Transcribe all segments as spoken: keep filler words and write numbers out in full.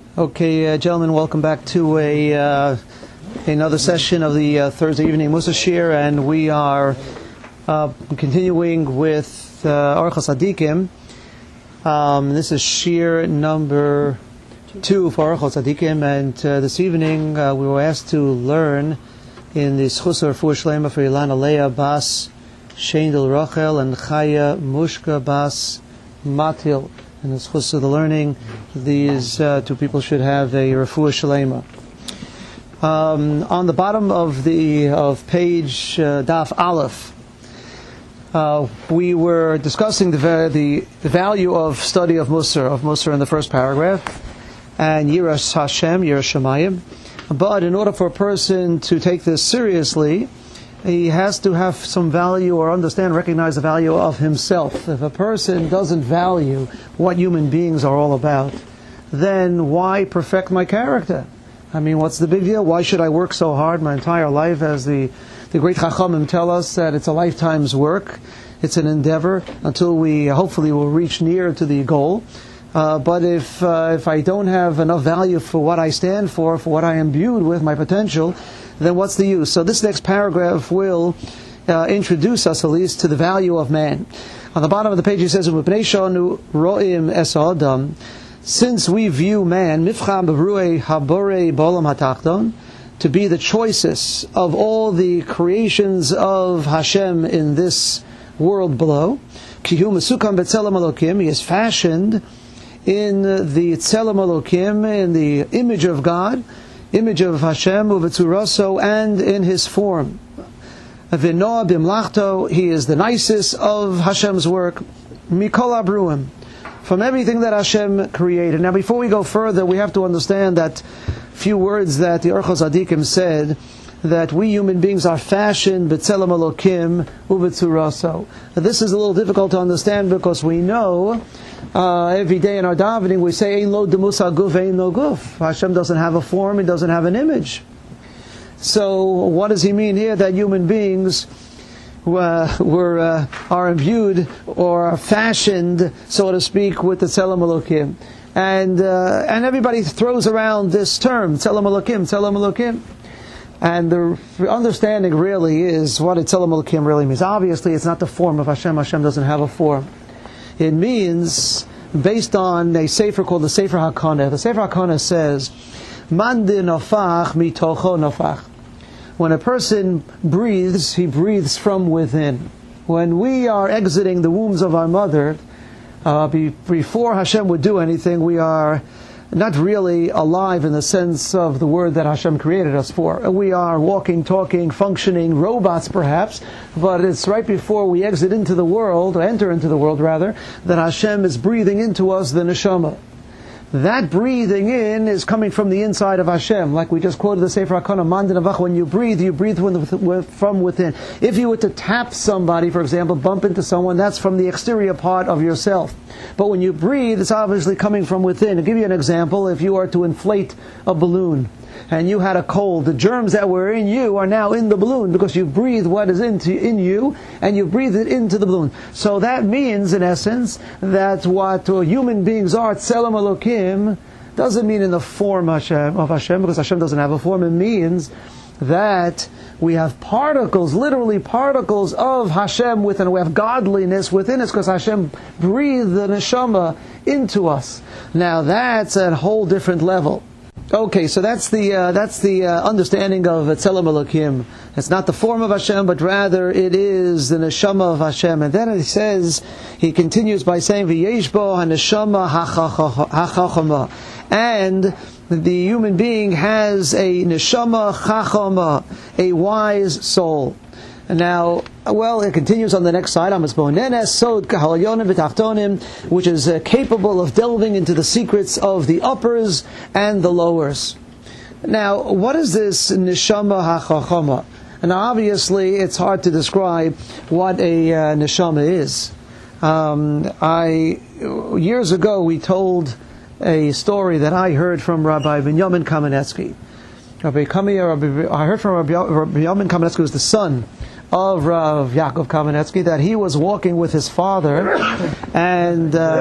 Okay, uh, gentlemen, welcome back to a uh, another session of the uh, Thursday evening Musa Shir, and we are uh, continuing with uh, Orchos Tzadikim. Um, this is Shir number two for Orchos Tzadikim, and uh, this evening uh, we were asked to learn in the Schus Refuah Shlema for Ilana Leah Bas Shendel Rachel and Chaya Mushka Bas Matil. In the schus of the learning, these uh, two people should have a refuah shalema. Um, on the bottom of the of page uh, Daf Aleph, uh, we were discussing the, the the value of study of Musar of Musar in the first paragraph, and Yiras Hashem, Yiras Shamayim. But in order for a person to take this seriously, he has to have some value or understand, recognize the value of himself. If a person doesn't value what human beings are all about, then why perfect my character? I mean, what's the big deal? Why should I work so hard my entire life? As the, the great Chachamim tell us, that it's a lifetime's work. It's an endeavor until we hopefully will reach near to the goal. Uh, but if uh, if I don't have enough value for what I stand for, for what I am imbued with, my potential, then what's the use? So this next paragraph will uh, introduce us at least to the value of man. On the bottom of the page it says, ro'im es adam, since we view man, mifcham b'ruei haborei b'olam hatachton, to be the choicest of all the creations of Hashem in this world below, kihu mesukam b'tzelem elokim, he is fashioned in the tzelem elokim, in the image of God, image of Hashem, uvetzuraso, and in His form. V'noah b'mlachto, He is the nicest of Hashem's work. Mikol abruim, from everything that Hashem created. Now, before we go further, we have to understand that few words that the Orchos Tzadikim said, that we human beings are fashioned b'tzelem elokim uvetzuraso. This is a little difficult to understand because we know uh, every day in our davening we say ein lo demus haguf ein lo guf. Hashem doesn't have a form, He doesn't have an image. So what does He mean here? That human beings uh, were uh, are imbued or are fashioned, so to speak, with the tzelem elokim, and uh, and everybody throws around this term tzelem elokim, tzelem elokim. And the understanding really is what a tzelem elokim really means. Obviously, it's not the form of Hashem. Hashem doesn't have a form. It means, based on a sefer called the Sefer HaKaneh. The Sefer HaKaneh says, "Man de nafach mitocho nafach." When a person breathes, he breathes from within. When we are exiting the wombs of our mother, uh, be, before Hashem would do anything, we are not really alive in the sense of the word that Hashem created us for. We are walking, talking, functioning robots perhaps, but it's right before we exit into the world, or enter into the world rather, that Hashem is breathing into us the neshama. That breathing in is coming from the inside of Hashem, like we just quoted the Sefer HaKanah, Man de navach, when you breathe, you breathe from within. If you were to tap somebody, for example, bump into someone, that's from the exterior part of yourself. But when you breathe, it's obviously coming from within. To give you an example, if you are to inflate a balloon, and you had a cold, the germs that were in you are now in the balloon because you breathe what is into in you, and you breathe it into the balloon. So that means, in essence, that what uh, human beings are, tzelem elokim, doesn't mean in the form Hashem, of Hashem, because Hashem doesn't have a form. It means that we have particles, literally particles of Hashem within. We have godliness within us because Hashem breathed the neshama into us. Now that's a whole different level. Okay, so that's the uh, that's the uh, understanding of tzelem elokim. It's not the form of Hashem, but rather it is the neshama of Hashem. And then it says, he continues by saying, "V'yesh bo haneshama hachachama," and the human being has a neshama chachama, a wise soul. Now, well, it continues on the next slide, which is uh, capable of delving into the secrets of the uppers and the lowers. Now, what is this neshama hachachama? And obviously, it's hard to describe what a uh, neshama is. Um, I years ago, we told a story that I heard from Rabbi Binyamin Kamenetsky. Rabbi Kamiya, I heard from Rabbi Binyamin Kamenetsky, who was the son of Rav Yaakov Kamenetsky, that he was walking with his father, and uh,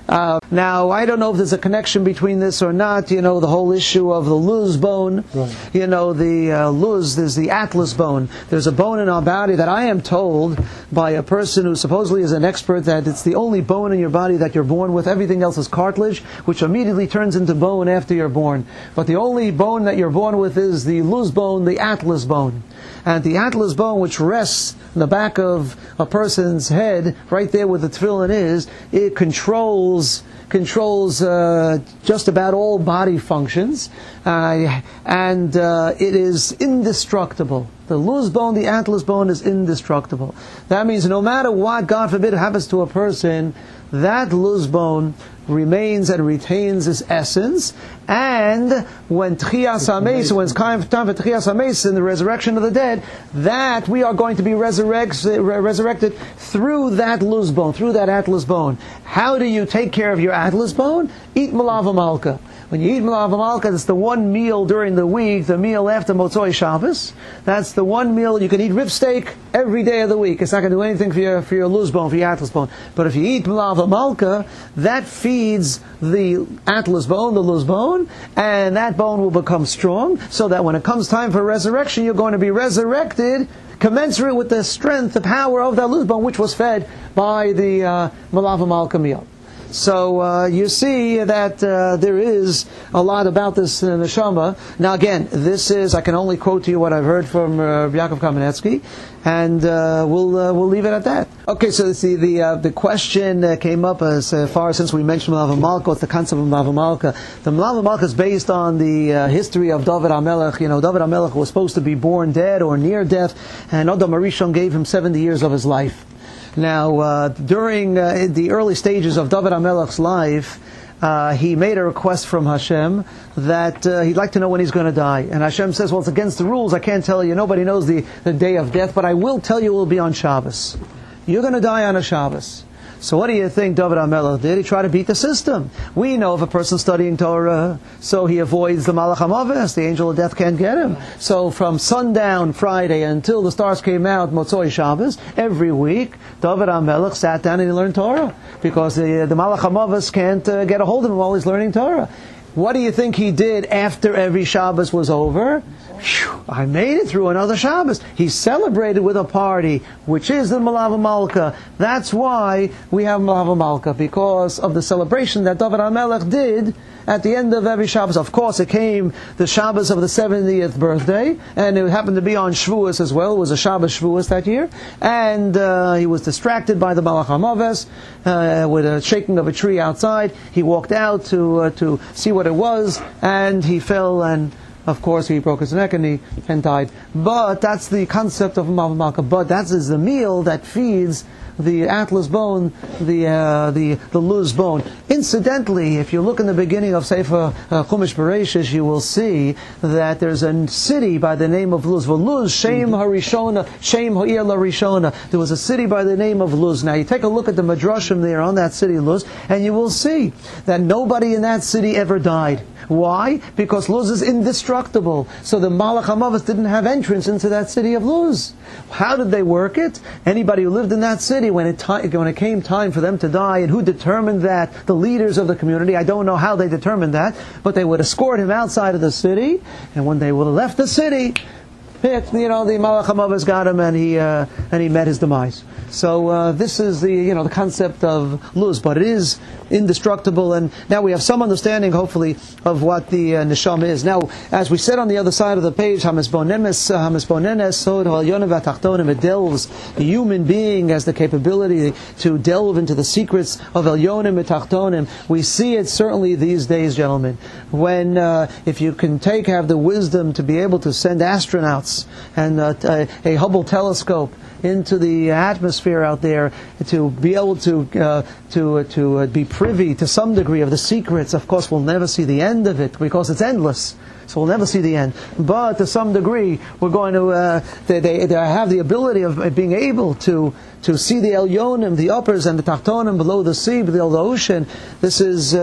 Uh, now, I don't know if there's a connection between this or not. You know, the whole issue of the luz bone. Right. You know, the uh, luz, there's the atlas bone. There's a bone in our body that I am told by a person who supposedly is an expert that it's the only bone in your body that you're born with. Everything else is cartilage, which immediately turns into bone after you're born. But the only bone that you're born with is the luz bone, the atlas bone. And the atlas bone, which rests in the back of a person's head, right there where the tefillin is, it controls controls uh, just about all body functions, uh, and uh, it is indestructible. The luz bone, the atlas bone, is indestructible. That means no matter what, God forbid, happens to a person, that luz bone remains and retains its essence. And when Tchias HaMeis, when it's time for Tchias HaMeis, in the resurrection of the dead, that we are going to be resurrect, resurrected through that luz bone, through that atlas bone. How do you take care of your atlas bone? Eat malav hamalka. When you eat malav hamalka, it's the one meal during the week, the meal after Motzoi Shabbos. That's the one meal. You can eat rib steak every day of the week. It's not going to do anything for your for your luz bone, for your atlas bone. But if you eat malav hamalka, that feeds the atlas bone, the luz bone, and that bone will become strong, so that when it comes time for resurrection, you're going to be resurrected commensurate with the strength, the power of that luz bone, which was fed by the uh, malav hamalka meal. So uh, you see that uh, there is a lot about this uh, neshama. Now again, this is, I can only quote to you what I've heard from uh, Yaakov Kamenetsky, and uh, we'll uh, we'll leave it at that. Okay, so see, the uh, the question uh, came up as uh, far since we mentioned Malav HaMalka, what's the concept of Malav HaMalka? The Malav HaMalka is based on the uh, history of David HaMelech. You know, David HaMelech was supposed to be born dead or near death, and Adam HaRishon gave him seventy years of his life. Now, uh, during uh, the early stages of David HaMelech's life, uh, he made a request from Hashem that uh, he'd like to know when he's going to die. And Hashem says, well, it's against the rules. I can't tell you. Nobody knows the, the day of death, but I will tell you it will be on Shabbos. You're going to die on a Shabbos. So what do you think David HaMelech did? He tried to beat the system. We know if a person's studying Torah, so he avoids the Malach HaMaves, the angel of death can't get him. So from sundown Friday until the stars came out, Motzoi Shabbos, every week, David HaMelech sat down and he learned Torah, because the, the Malach HaMaves can't uh, get a hold of him while he's learning Torah. What do you think he did after every Shabbos was over? Whew, I made it through another Shabbos. He celebrated with a party, which is the Malav HaMalka. That's why we have Malav HaMalka, because of the celebration that David HaMelech did at the end of every Shabbos. Of course, it came the Shabbos of the seventieth birthday, and it happened to be on Shavuos as well. It was a Shabbos Shavuos that year. And uh, he was distracted by the Malach HaMaves uh, with a shaking of a tree outside. He walked out to uh, to see what it was, and he fell, and of course he broke his neck and he and died. But that's the concept of Malav HaMalka. But that is the meal that feeds the atlas bone, the uh, the the luz bone. Incidentally, if you look in the beginning of Sefer uh, Chumash Bereshis, you will see that there's a city by the name of Luz. Luz, Shem Harishona, Shem Ha'ir Larishona. There was a city by the name of Luz. Now you take a look at the Midrashim there on that city Luz, and you will see that nobody in that city ever died. Why? Because Luz is indestructible. So the Malach HaMaves didn't have entrance into that city of Luz. How did they work it? Anybody who lived in that city, when it, ti- when it came time for them to die, and who determined that? The leaders of the community. I don't know how they determined that, but they would escort him outside of the city, and when they would have left the city, it, you know, the Malach HaMaves got him, and he uh, and he met his demise. So uh, this is the you know the concept of luz, but it is indestructible. And now we have some understanding, hopefully, of what the uh, neshama is. Now, as we said on the other side of the page, Hamisbonenes, Hamisbonenes, Sod Ha'elyonim V'Tachtonim, it delves the human being has the capability to delve into the secrets of Elyonim V'Tachtonim. We see it certainly these days, gentlemen, when uh, if you can take have the wisdom to be able to send astronauts and uh, a, a Hubble telescope into the atmosphere out there, to be able to uh, to to uh, be privy to some degree of the secrets. Of course, we'll never see the end of it because it's endless. So we'll never see the end. But to some degree, we're going to uh, they, they, they have the ability of being able to to see the Elyonim, the uppers, and the Tachtonim below the sea, below the ocean. This is uh,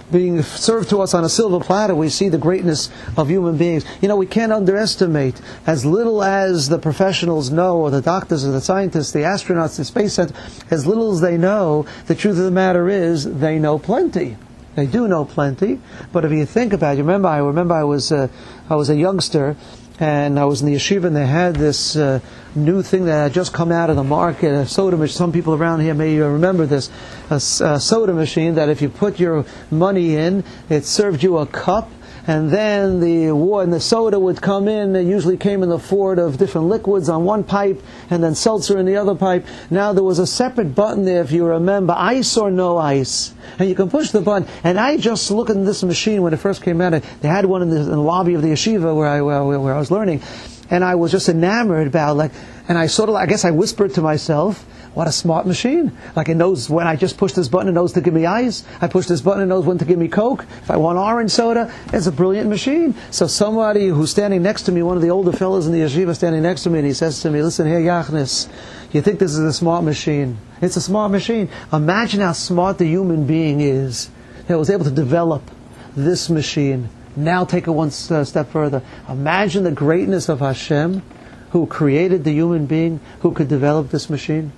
being served to us on a silver platter, we see the greatness of human beings. You know, we can't underestimate, as little as the professionals know, or the doctors or the scientists, the astronauts, the space center, as little as they know, the truth of the matter is they know plenty. They do know plenty, but if you think about it, you remember, I remember I was, uh, I was a youngster, and I was in the yeshiva, and they had this uh, new thing that had just come out of the market, a soda machine. Some people around here may remember this, a, a soda machine that if you put your money in, it served you a cup, and then the and the soda would come in. It usually came in the form of different liquids on one pipe, and then seltzer in the other pipe. Now there was a separate button there, if you remember, ice or no ice, and you can push the button. And I just looked at this machine when it first came out. They had one in the, in the lobby of the yeshiva where I where, where I was learning, and I was just enamored about like. And I sort of, I guess, I whispered to myself, "What a smart machine! Like it knows when I just push this button, it knows to give me ice. I push this button, it knows when to give me Coke. If I want orange soda, it's a brilliant machine." So somebody who's standing next to me, one of the older fellows in the yeshiva, standing next to me, and he says to me, "Listen here, Yachnis, you think this is a smart machine? It's a smart machine. Imagine how smart the human being is that was able to develop this machine. Now take it one uh, step further. Imagine the greatness of Hashem, who created the human being, who could develop this machine."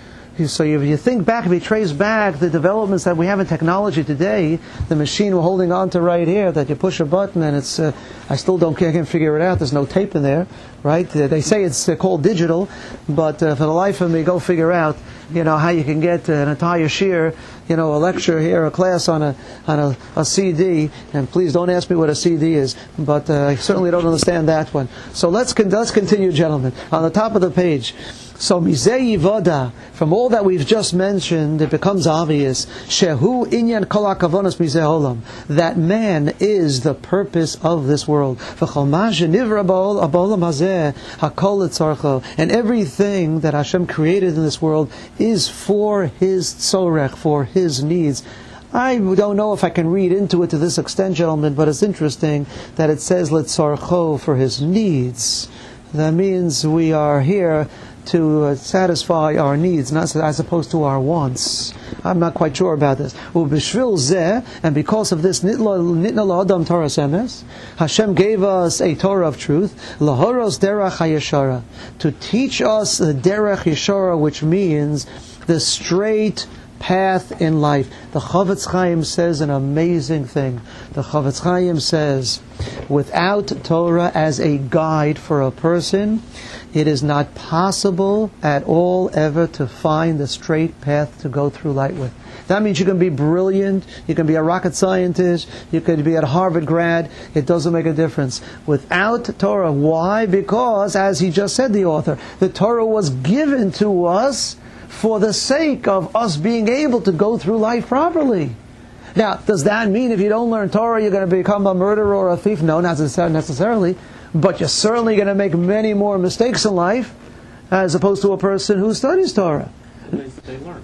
So if you think back, if you trace back the developments that we have in technology today, the machine we're holding on to right here, that you push a button and it's, uh, I still don't I can't figure it out, there's no tape in there, right? They say it's uh, called digital, but uh, for the life of me, go figure out, you know, how you can get uh, an entire shir, you know, a lecture here, a class on a on a, a C D, and please don't ask me what a C D is, but uh, I certainly don't understand that one. So let's con- let's continue, gentlemen. On the top of the page, so mizei yivoda, from all that we've just mentioned, it becomes obvious, shehu inyan kol hakavonos mizei olam, that man is the purpose of this world. V'chol ma shenivra ba'olam hazeh hakol letzarcho, and everything that Hashem created in this world is for His tzorech, for His needs. I don't know if I can read into it to this extent, gentlemen, but it's interesting that it says letzarcho, for His needs. That means we are here to uh, satisfy our needs, not as opposed to our wants. I'm not quite sure about this. Ubishvil zeh, and because of this, nitna la'adam Torah emes, Hashem gave us a Torah of truth, lahoros derech hayeshara, to teach us the derech yeshara, which means the straight path in life. The Chavetz Chaim says an amazing thing. The Chavetz Chaim says, without Torah as a guide for a person, it is not possible at all ever to find the straight path to go through life with. That means you can be brilliant, you can be a rocket scientist, you could be at Harvard grad, it doesn't make a difference. Without Torah, why? Because, as he just said, the author, the Torah was given to us for the sake of us being able to go through life properly. Now, does that mean if you don't learn Torah, you're going to become a murderer or a thief? No, not necessarily. But you're certainly going to make many more mistakes in life as opposed to a person who studies Torah. They, they learn.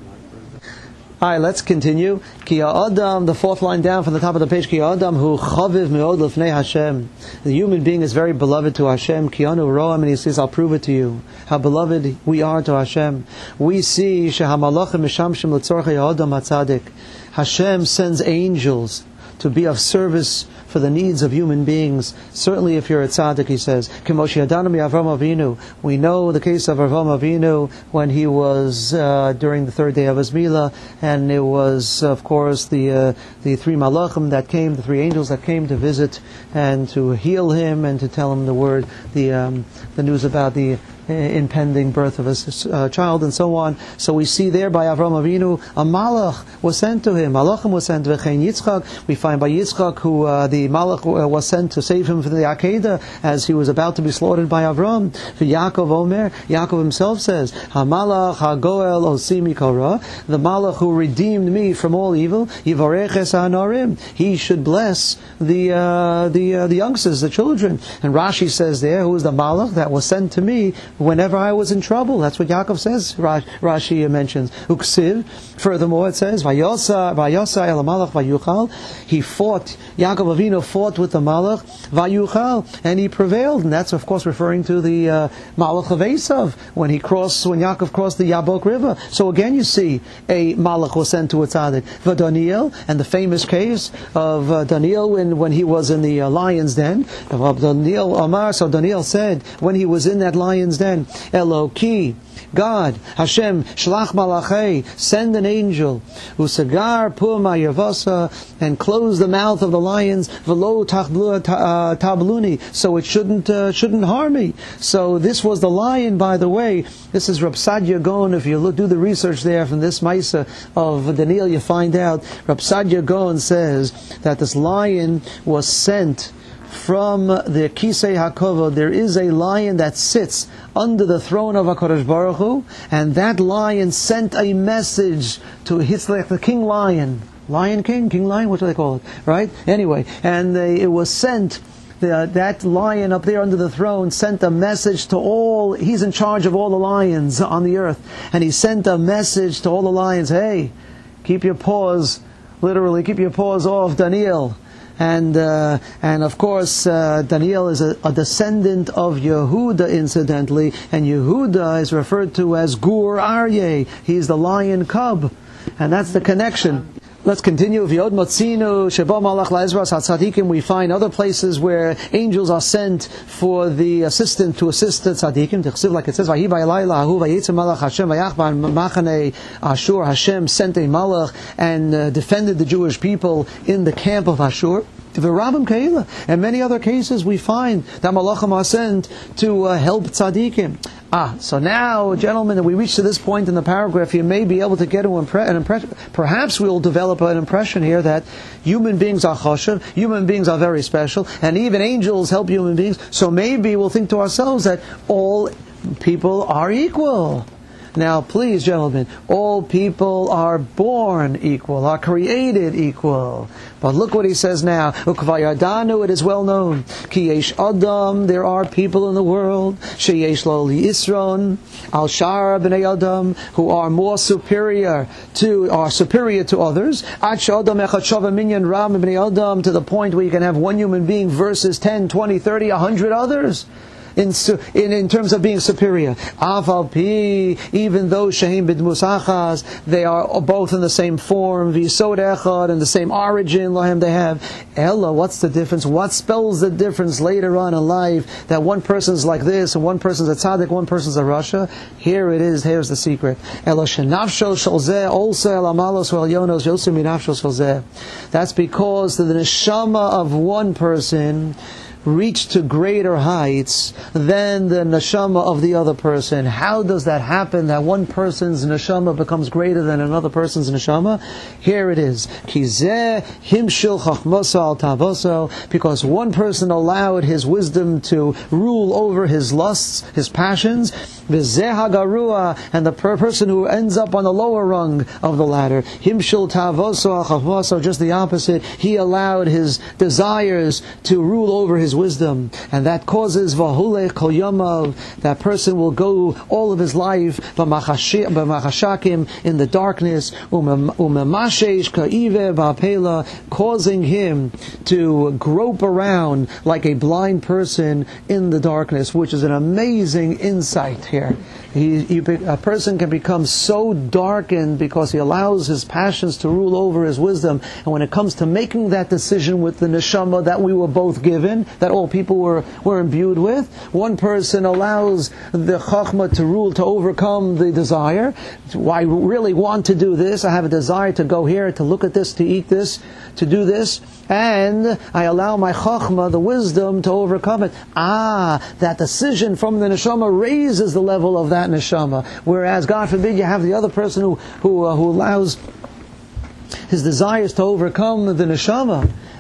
All right, let's continue. Ki ha'adam, the fourth line down from the top of the page. Ki ha'adam hu chaviv me'od l'fnei Hashem. The human being is very beloved to Hashem. Ki anu ro'am, and he says, I'll prove it to you. How beloved we are to Hashem. We see shehamalachim mishamshim l'tzorchei ha'adam hatzadik. Hashem sends angels to be of service for the needs of human beings. Certainly if you're a tzaddik, he says. We know the case of Avraham Avinu when he was uh, during the third day of his milah, and it was, of course, the uh, the three malachim that came, the three angels that came to visit and to heal him and to tell him the word, the um, the news about the impending birth of a uh, child and so on. So we see there by Avraham Avinu, a malach was sent to him. Malachim was sent to Yitzchak. We find by Yitzchak who uh, the malach uh, was sent to save him from the Akedah as he was about to be slaughtered by Avram. For Yaakov Omer, Yaakov himself says, HaMalach HaGoel Osimi Kora, the malach who redeemed me from all evil, Yivarech Es HaNarim, he should bless the uh, the uh, the youngsters, the children. And Rashi says there, who is the malach that was sent to me whenever I was in trouble. That's what Yaakov says, Rashi mentions. Uksiv. Furthermore, it says, Vayosa, Vayosa el malach vayuchal. He fought, Yaakov Avinu fought with the malach, vayuchal, and he prevailed. And that's, of course, referring to the uh, malach of Esav, when he crossed, when Yaakov crossed the Yabok River. So again, you see, a malach was sent to a tzaddik. Daniel, and the famous case of uh, Daniel when, when he was in the uh, lion's den. Daniel Amar, so Daniel said, when he was in that lion's den, Eloki, God, Hashem, Shlach Malachei, send an angel, Usagar Puma Yavasa, and close the mouth of the lions, Velo Tabluni, so it shouldn't uh, shouldn't harm me. So this was the lion, by the way. This is Rab Sadia Gaon. If you look, do the research there from this Maisa of Daniel, you find out Rab Sadia Gaon says that this lion was sent from the Kisei HaKavod. There is a lion that sits under the throne of HaKadosh Baruch Hu, and that lion sent a message to Hitzlech, the king lion. Lion King? King Lion? What do they call it? Right? Anyway, and they, it was sent, the, that lion up there under the throne sent a message to all, he's in charge of all the lions on the earth, and he sent a message to all the lions, hey, keep your paws, literally, keep your paws off Daniel. And uh, and of course, uh, Daniel is a, a descendant of Yehuda, incidentally, and Yehuda is referred to as Gur Aryeh. He's the lion cub, and that's the connection. Let's continue. We find other places where angels are sent for the assistant to assist the tzaddikim. Like it says, Ashur, Hashem sent a malach and uh, defended the Jewish people in the camp of Ashur. And many other cases we find that malachim are sent to uh, help tzaddikim. Ah, so now, gentlemen, that we reach to this point in the paragraph, you may be able to get an, impre- an impression. Perhaps we will develop an impression here that human beings are choshev, human beings are very special, and even angels help human beings. So maybe we'll think to ourselves that all people are equal. Now, please, gentlemen, all people are born equal, are created equal. But look what he says now. Ukvayadanu, it is well known. Ki yesh adam, there are people in the world. Sheyesh lo li isron, al shara b'nei adam, who are more superior to, are superior to others. Ad she'adam echad shava minyan ram b'nei adam, to the point where you can have one human being versus ten, twenty, thirty, a hundred others. In, in in terms of being superior, Aval Pi, even though Shahim Bidmus Achaz, they are both in the same form, V'Yisod Echad, and the same origin, Lahem they have. Ella, what's the difference? What spells the difference later on in life that one person's like this and one person's a tzaddik, one person's a rasha? Here it is. Here's the secret. Ella Shenafshel Shalzeh also El Amalos Wel Yonos Yosim Minafshel Shalzeh. That's because the neshama of one person reach to greater heights than the neshama of the other person. How does that happen, that one person's neshama becomes greater than another person's neshama? Here it is. Kizeh himshil chachmosa al tavoso, because one person allowed his wisdom to rule over his lusts, his passions. V'zeh hagarua, and the per- person who ends up on the lower rung of the ladder. Himshil tavoso al chachmoso, just the opposite. He allowed his desires to rule over his wisdom, and that causes vahule kol yomav, that person will go all of his life b'machashakim, in the darkness, umemashesh ka'ive ba'apela, causing him to grope around like a blind person in the darkness, which is an amazing insight here. He, he, a person can become so darkened because he allows his passions to rule over his wisdom. And when it comes to making that decision with the neshama that we were both given, that all people were, were imbued with, one person allows the chachma to rule, to overcome the desire. I really want to do this. I have a desire to go here, to look at this, to eat this, to do this. And I allow my chachma, the wisdom, to overcome it. Ah, that decision from the neshama raises the level of that neshama. Whereas, God forbid, you have the other person who who, uh, who allows his desires to overcome the neshama,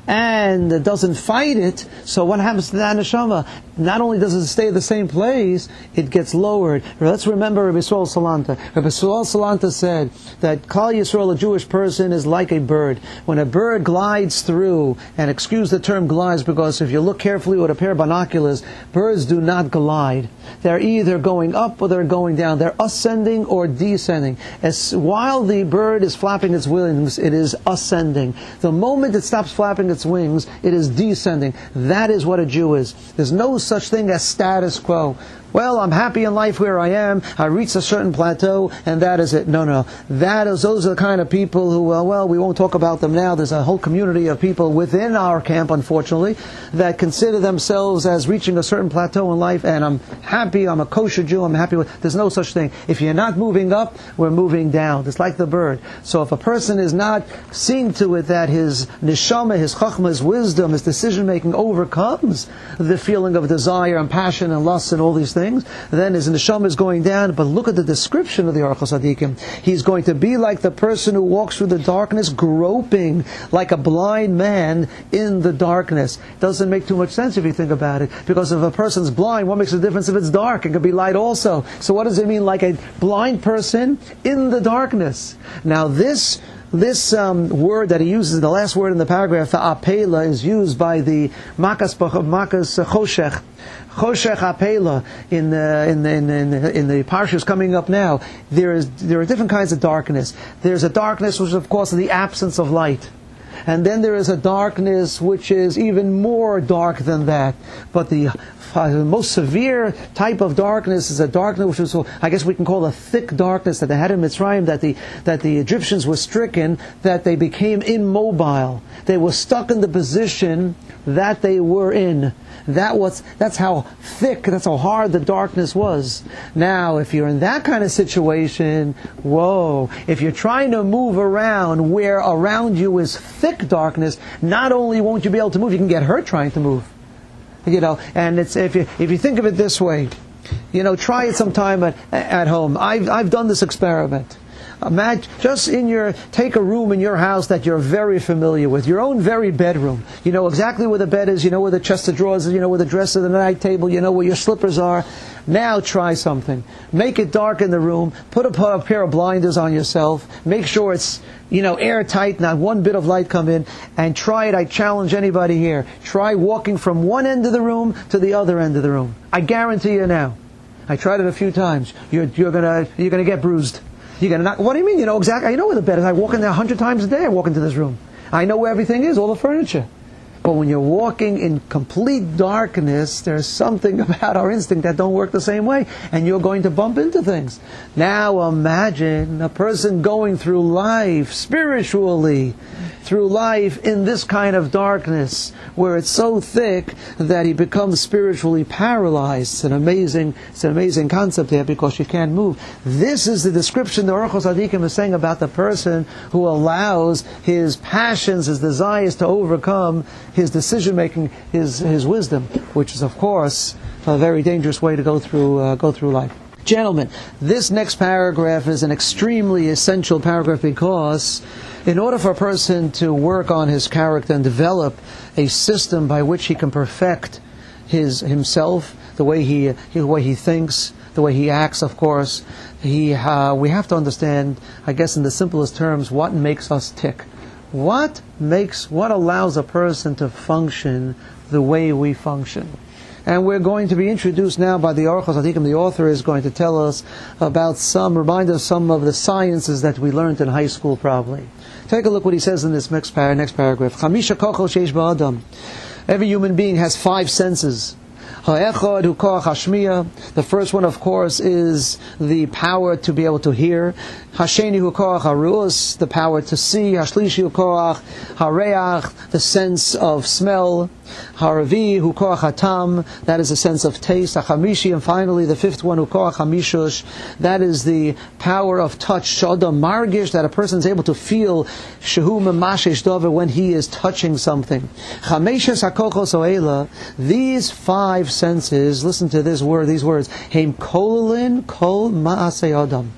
and doesn't fight it, so what happens to that neshama? Not only does it stay at the same place, it gets lowered. Let's remember Rabbi Yisrael Salanta. Rabbi Yisrael Salanta said that Klal Yisrael, a Jewish person, is like a bird. When a bird glides through, and excuse the term glides, because if you look carefully with a pair of binoculars, birds do not glide. They're either going up or they're going down. They're ascending or descending. As while the bird is flapping its wings, it is ascending. The moment it stops flapping its wings, it is descending. That is what a Jew is. There's no such thing as status quo. Well, I'm happy in life where I am. I reached a certain plateau, and that is it. No, no. That is, those are the kind of people who, well, well, we won't talk about them now. There's a whole community of people within our camp, unfortunately, that consider themselves as reaching a certain plateau in life, and I'm happy, I'm a kosher Jew, I'm happy with... There's no such thing. If you're not moving up, we're moving down. It's like the bird. So if a person is not seeing to it that his neshama, his chachma, his wisdom, his decision-making overcomes the feeling of desire and passion and lust and all these things, then his neshama is going down. But look at the description of the Orchos Tzadikim. He's going to be like the person who walks through the darkness, groping like a blind man in the darkness. Doesn't make too much sense if you think about it, because if a person's blind, what makes the difference if it's dark? It could be light also. So what does it mean, like a blind person in the darkness? Now this This um, word that he uses, the last word in the paragraph, the apela, is used by the Makas Makas Choshech, Choshech apela in the in the, in the, in the parshas coming up now. There is there are different kinds of darkness. There's a darkness which, of course, is the absence of light. And then there is a darkness which is even more dark than that. But the uh, most severe type of darkness is a darkness which is, I guess we can call a thick darkness that they had in Mitzrayim, that the that the Egyptians were stricken, that they became immobile. They were stuck in the position that they were in. That was that's how thick, that's how hard the darkness was. Now, if you're in that kind of situation, whoa! If you're trying to move around where around you is thick darkness, not only won't you be able to move, you can get hurt trying to move. You know, and it's if you if you think of it this way, you know, try it sometime at at home. I've I've done this experiment. Imagine, just in your, take a room in your house that you're very familiar with, your own very bedroom. You know exactly where the bed is, you know where the chest of drawers is, you know where the dresser, the night table, you know where your slippers are. Now try something. Make it dark in the room, put a, a pair of blinders on yourself, make sure it's, you know, airtight, not one bit of light come in, and try it. I challenge anybody here. Try walking from one end of the room to the other end of the room. I guarantee you now. I tried it a few times. You're, you're gonna, you're gonna get bruised. You're gonna not, what do you mean? You know exactly. I know where the bed is. I walk in there a hundred times a day. I walk into this room. I know where everything is, all the furniture. But when you're walking in complete darkness, there's something about our instinct that don't work the same way, and you're going to bump into things. Now imagine a person going through life spiritually, through life in this kind of darkness, where it's so thick that he becomes spiritually paralyzed. It's an amazing, it's an amazing concept here, because you can't move. This is the description the Orchos Tzadikim is saying about the person who allows his passions, his desires to overcome his decision-making, his his wisdom, which is, of course, a very dangerous way to go through uh, go through life. Gentlemen, this next paragraph is an extremely essential paragraph, because in order for a person to work on his character and develop a system by which he can perfect his himself, the way he the way he thinks, the way he acts, of course, he uh, we have to understand, I guess in the simplest terms, what makes us tick. What makes, what allows a person to function the way we function? And we're going to be introduced now by the Orchos Tzadikim. The author is going to tell us about some, remind us some of the sciences that we learned in high school probably. Take a look what he says in this next, par- next paragraph. Chamisha kochos sheish ba'adam. Every human being has five senses. Ha'echad hu koach hashmiya. The first one, of course, is the power to be able to hear. Hasheni hu koach haruos, the power to see. Hashlishi hu koach hareach, the sense of smell. Haravi hu koach hatam, that is the sense of taste. Hachamishi, and finally the fifth one, hu koach hamishush, that is the power of touch. Shodam margish, that a person is able to feel shehu memashish dover, when he is touching something. Chameshes hakochos oela, these five senses, listen to this word, these words, heim kolin kol ma'aseh adam.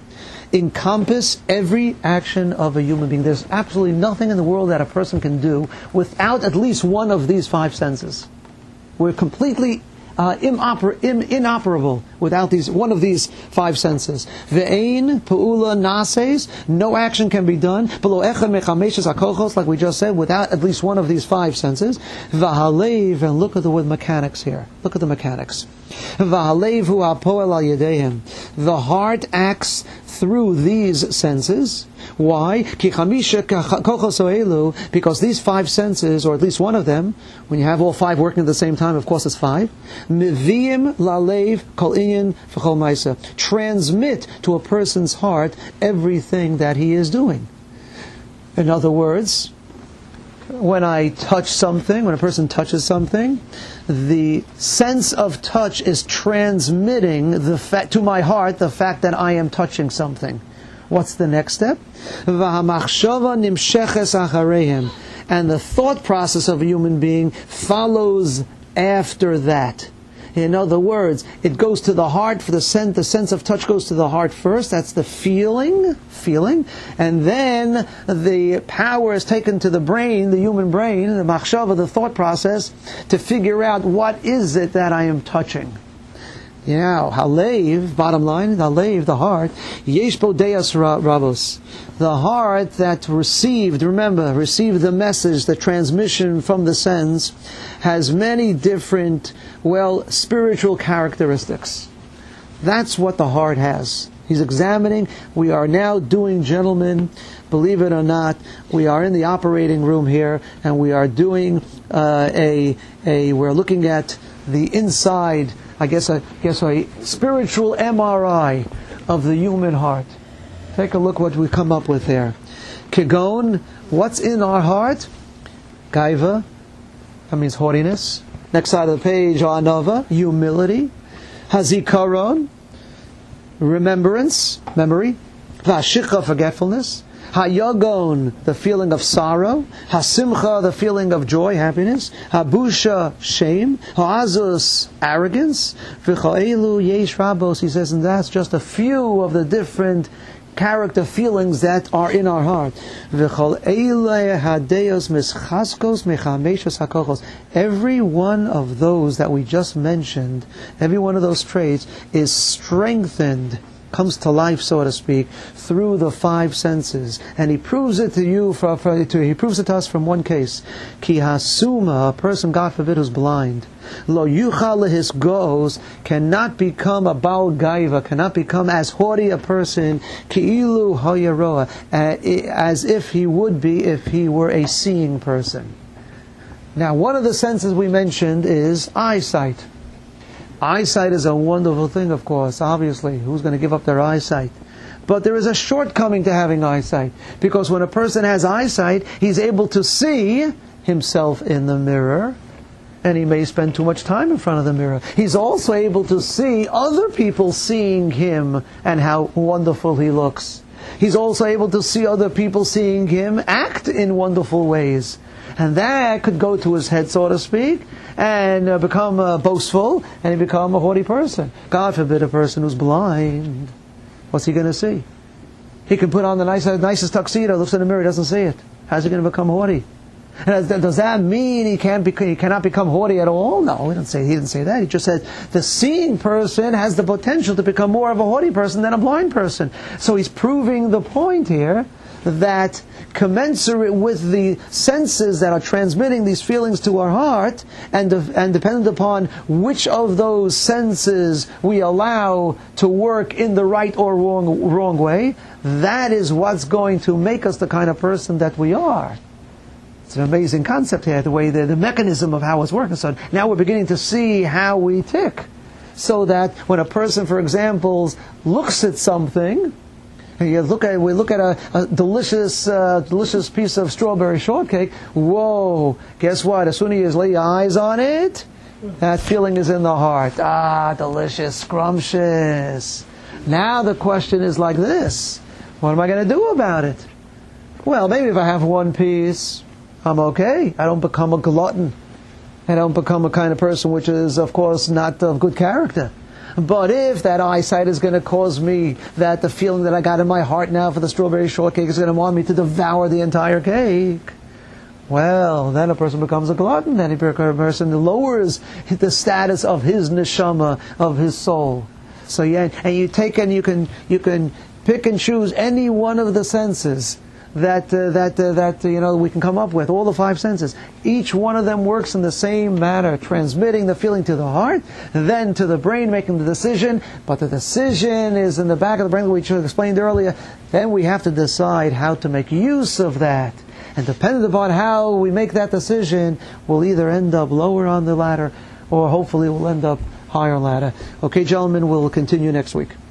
encompass every action of a human being. There's absolutely nothing in the world that a person can do without at least one of these five senses. We're completely uh, inoper- in- inoperable without these one of these five senses. Ve'ein pe'ula nases, no action can be done below echad mechameshes hakochos, like we just said, without at least one of these five senses. V'halev, and look at the word mechanics here. Look at the mechanics. V'halev hu hapoel al yedehem. The heart acts through these senses. Why? Because these five senses, or at least one of them, when you have all five working at the same time, of course it's five, Miviyim lalev kol inyan v'chol ma'aseh, transmit to a person's heart everything that he is doing. In other words, when I touch something, when a person touches something, the sense of touch is transmitting the fa- to my heart the fact that I am touching something. What's the next step? And the thought process of a human being follows after that. In other words, it goes to the heart for the sense. The sense of touch goes to the heart first. That's the feeling, feeling, and then the power is taken to the brain, the human brain, the machshava, the thought process, to figure out what is it that I am touching. Now, halev, bottom line, halev, the heart, yesh bo deas rabos, the heart that received, remember, received the message, the transmission from the sense, has many different, well, spiritual characteristics. That's what the heart has. He's examining. We are now doing, gentlemen, believe it or not, we are in the operating room here, and we are doing uh, a a. We're looking at the inside. I guess a guess a spiritual M R I of the human heart. Take a look what we come up with here. Kigon, what's in our heart? Gaiva, that means haughtiness. Next side of the page, anava, humility. Hazikaron, remembrance, memory. Vashikha, forgetfulness. Hayagon, the feeling of sorrow. Hasimcha, the feeling of joy, happiness. Habusha, shame. Ha'azus, arrogance. V'cha'elu yesh rabos, he says, and that's just a few of the different character feelings that are in our heart. Every one of those that we just mentioned, every one of those traits is strengthened, comes to life, so to speak, through the five senses. And he proves it to you, for, for, to, he proves it to us from one case. Ki hasuma, a person, God forbid, who's blind, lo yuchal his goes, cannot become a baal gaiva, cannot become as haughty a person, ki'ilu hayaroa, as if he would be if he were a seeing person. Now, one of the senses we mentioned is eyesight. Eyesight is a wonderful thing, of course, obviously. Who's going to give up their eyesight? But there is a shortcoming to having eyesight, because when a person has eyesight, he's able to see himself in the mirror, and he may spend too much time in front of the mirror. He's also able to see other people seeing him and how wonderful he looks. He's also able to see other people seeing him act in wonderful ways. And that could go to his head, so to speak, and uh, become uh, boastful, and he become a haughty person. God forbid a person who's blind. What's he going to see? He can put on the nicest, nicest tuxedo, looks in the mirror, doesn't see it. How's he going to become haughty? And does that mean he can't be, he cannot become haughty at all? No, he didn't say he didn't say that. He just said the seeing person has the potential to become more of a haughty person than a blind person. So he's proving the point here that commensurate with the senses that are transmitting these feelings to our heart, and and dependent upon which of those senses we allow to work in the right or wrong wrong way, that is what's going to make us the kind of person that we are. It's an amazing concept here, the way the, the mechanism of how it's working. So now we're beginning to see how we tick, so that when a person, for example, looks at something. You look at we look at a, a delicious, uh, delicious piece of strawberry shortcake. Whoa! Guess what? As soon as you lay your eyes on it, that feeling is in the heart. Ah, delicious, scrumptious. Now the question is like this: what am I going to do about it? Well, maybe if I have one piece, I'm okay. I don't become a glutton. I don't become a kind of person which is, of course, not of good character. But if that eyesight is going to cause me that the feeling that I got in my heart now for the strawberry shortcake is going to want me to devour the entire cake, well, then a person becomes a glutton. Then a person lowers the status of his neshama, of his soul. So yeah, and you take and you can you can pick and choose any one of the senses that uh, that uh, that uh, you know we can come up with, all the five senses. Each one of them works in the same manner, transmitting the feeling to the heart, then to the brain, making the decision. But the decision is in the back of the brain, which we explained earlier. Then we have to decide how to make use of that. And depending upon how we make that decision, we'll either end up lower on the ladder, or hopefully we'll end up higher ladder. Okay, gentlemen, we'll continue next week.